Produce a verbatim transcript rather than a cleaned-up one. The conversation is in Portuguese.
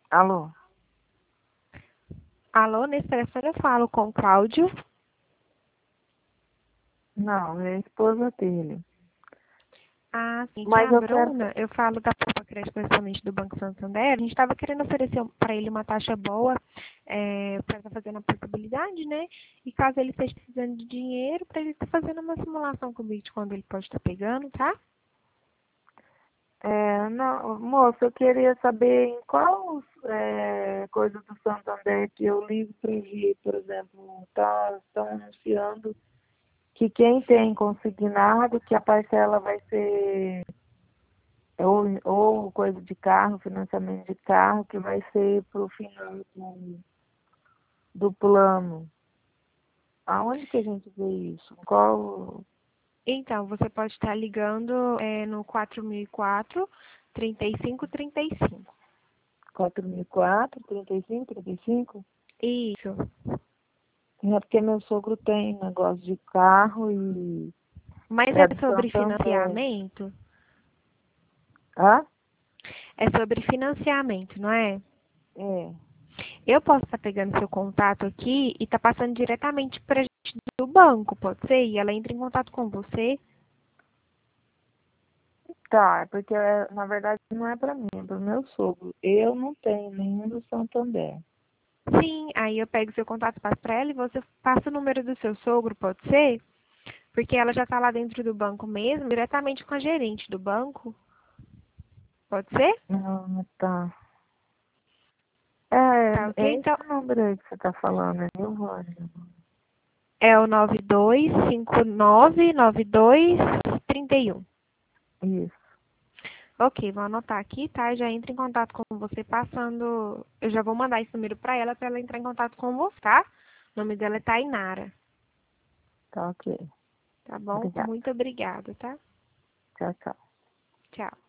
Alô? Alô, nesse telefone eu falo com o Cláudio. Não, é a esposa dele. Ah, sim, que é Mas a eu quero. Bruna. Eu falo da Poupa Crédito Correspondente do Banco Santander. A gente estava querendo oferecer para ele uma taxa boa é, para estar fazendo a portabilidade, né? E caso ele esteja precisando de dinheiro, para ele estar fazendo uma simulação comigo de quando ele pode estar pegando, tá? É, não, moça, eu queria saber em qual é, coisa do Santander que eu ligo para ver, por exemplo, tá, estão anunciando que quem tem consignado, que a parcela vai ser ou, ou coisa de carro, financiamento de carro, que vai ser para o final do, do plano. Aonde que a gente vê isso? Qual? Então, você pode estar ligando é, no quatro mil e quatro, trinta e cinco, trinta e cinco. quatro mil e quatro, trinta e cinco, trinta e cinco? Isso. É porque meu sogro tem negócio de carro e Mas é é do sobre Santander. financiamento? Hã? É sobre financiamento, não é? É. Eu posso estar pegando seu contato aqui e tá passando diretamente para a gente do banco, pode ser? E ela entra em contato com você. Tá, é porque é, na verdade não é para mim, é para o meu sogro. Eu não tenho nenhum do Santander. Sim, aí eu pego seu contato, passo para ela e você passa o número do seu sogro, pode ser? Porque ela já tá lá dentro do banco mesmo, diretamente com a gerente do banco. Pode ser? Ah, tá. Tá É, ok? é Então esse número aí que você tá falando, é Giovanni. é o nove dois cinco nove nove dois três um. Isso. Ok, vou anotar aqui, tá? Já entra em contato com você passando. Eu já vou mandar esse número para ela para ela entrar em contato com você, tá? O nome dela é Tainara, Tá ok. tá bom? Obrigada. Muito obrigada, tá? Tchau, tchau. Tchau.